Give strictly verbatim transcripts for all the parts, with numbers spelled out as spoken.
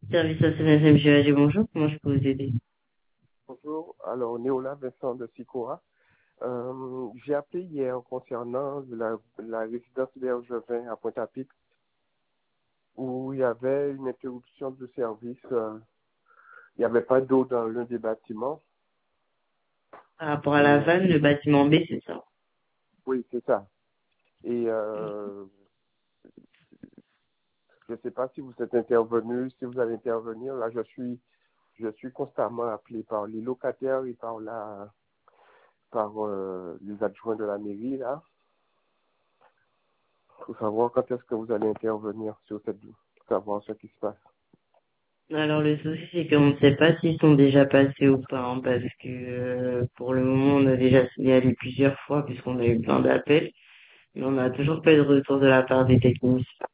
Service à S M G A G, bonjour, comment je peux vous aider? Bonjour, alors Néola Vincent de Sicora. Euh, j'ai appelé hier concernant la, la résidence Bergevin à Pointe-à-Pitre où il y avait une interruption de service. euh, il n'y avait pas d'eau dans l'un des bâtiments. Par rapport à la Et, vanne, le bâtiment B, c'est ça. oui, c'est ça. Et euh, je ne sais pas si vous êtes intervenu, si vous allez intervenir. Là, je suis, je suis constamment appelé par les locataires et par, la, par euh, les adjoints de la mairie, là. Pour savoir quand est-ce que vous allez intervenir sur cette pour savoir ce qui se passe. Alors le souci, c'est qu'on ne sait pas s'ils sont déjà passés ou pas, hein, parce que euh, pour le moment, on a déjà signalé plusieurs fois, puisqu'on a eu plein d'appels, mais on n'a toujours pas eu de retour de la part des techniciens.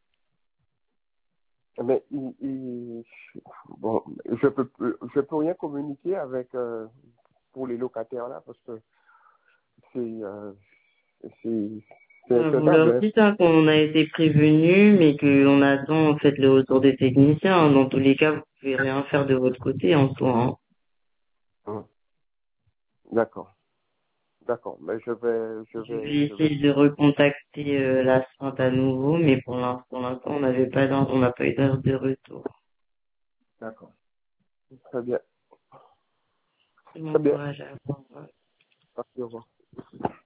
Mais il, il- bon, je peux je peux rien communiquer avec euh, pour les locataires là parce que c'est euh, c'est c'est Euh, Vous leur intenable. dites hein, qu'on a été prévenu, mais qu'on attend en fait le retour des techniciens, hein. Dans tous les cas, vous pouvez rien faire de votre côté en soi, hein. Hein. Hum. D'accord, d'accord. Mais je vais je Je vais vais je vais. essayer de recontacter euh, la Sprint à nouveau, mais pour l'instant, pour l'instant, on n'avait pas d'in- on n'a pas eu d'heure de retour. D'accord. Très bien, Bon très bien. courage à vous. Merci, au revoir.